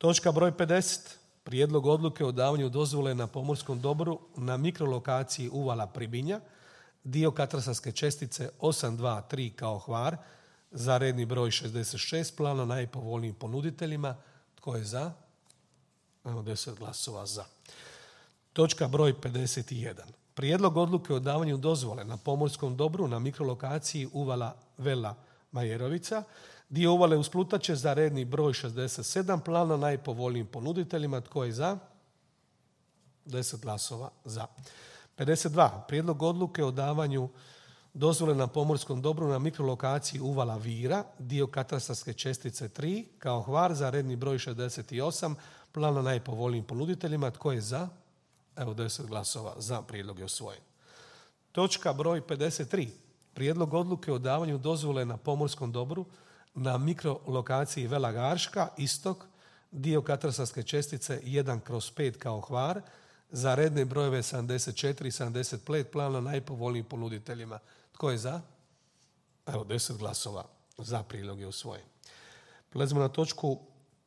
Točka broj 50. Prijedlog odluke o davanju dozvole na pomorskom dobru na mikrolokaciji uvala Pribinja, dio katastarske čestice 823 kao Hvar, za redni broj 66 plana najpovoljnijim ponuditeljima. Tko je za? Evo 10 glasova za. Točka broj 51. Prijedlog odluke o davanju dozvole na pomorskom dobru na mikrolokaciji uvala Vela Majerovica, dio uvale Usplutače, za redni broj 67 plana najpovoljnijim ponuditeljima. Tko je za? 10 glasova za. 52. Prijedlog odluke o davanju dozvole na pomorskom dobru na mikrolokaciji uvala Vira, dio katastarske čestice 3 kao Hvar, za redni broj 68 plana najpovoljnijim ponuditeljima. Tko je za? Evo 10 glasova za. Prijedlog je usvojen. Točka broj 53. Prijedlog odluke o davanju dozvole na pomorskom dobru na mikrolokaciji Vela Garška, istok, dio katastarske čestice 1/5 kao Hvar, za redne brojeve 74 i 75 plana najpovoljnijim ponuditeljima. Tko je za? Evo 10 glasova za. Prijedlog je usvojen. Prelazimo na točku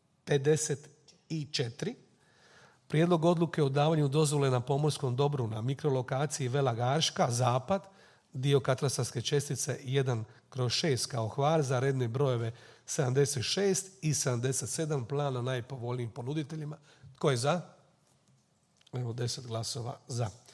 54. Prijedlog odluke o davanju dozvole na pomorskom dobru na mikrolokaciji Vela Garška, zapad, dio katastarske čestice 1/6 kao Hvar, za redne brojeve 76 i 77 plana najpovoljnijim ponuditeljima. Tko je za? Evo 10 glasova za.